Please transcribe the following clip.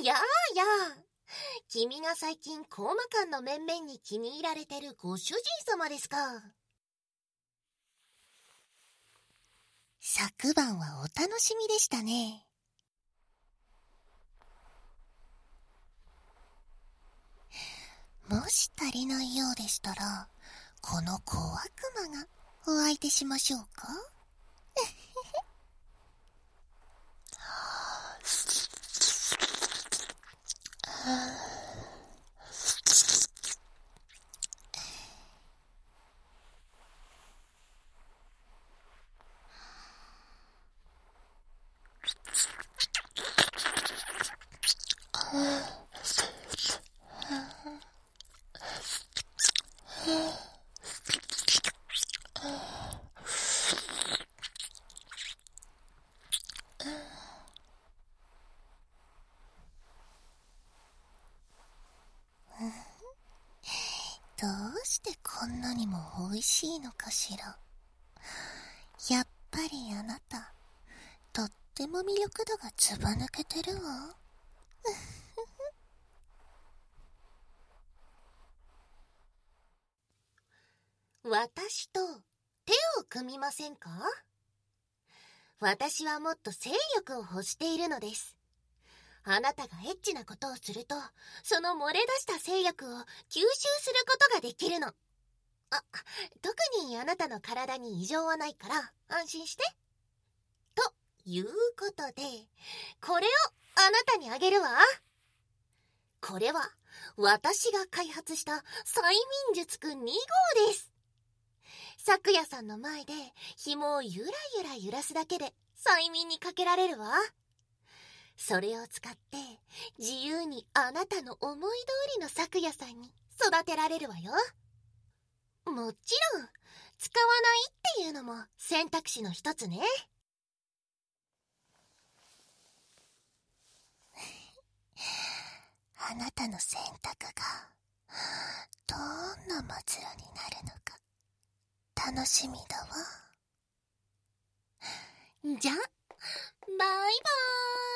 やあやあ、君が最近コーマ館の面々に気に入られてるご主人様ですか。昨晩はお楽しみでしたね。もし足りないようでしたら、この小悪魔がお相手しましょうか。どうしてこんなにも美味しいのかしら。やっぱりあなた、とっても魅力度がずば抜けてるわ。私と手を組みませんか？私はもっと精力を欲しているのです。あなたがエッチなことをすると、その漏れ出した精力を吸収することができるの。特にあなたの体に異常はないから安心して。ということで、これをあなたにあげるわ。これは私が開発した催眠術くん2号です。咲夜さんの前で紐をゆらゆら揺らすだけで催眠にかけられるわ。それを使って自由にあなたの思い通りの咲夜さんに育てられるわよ。もちろん使わないっていうのも選択肢の一つね。あなたの選択がどんな末路になるのか楽しみだわ。じゃ、バイバーイ。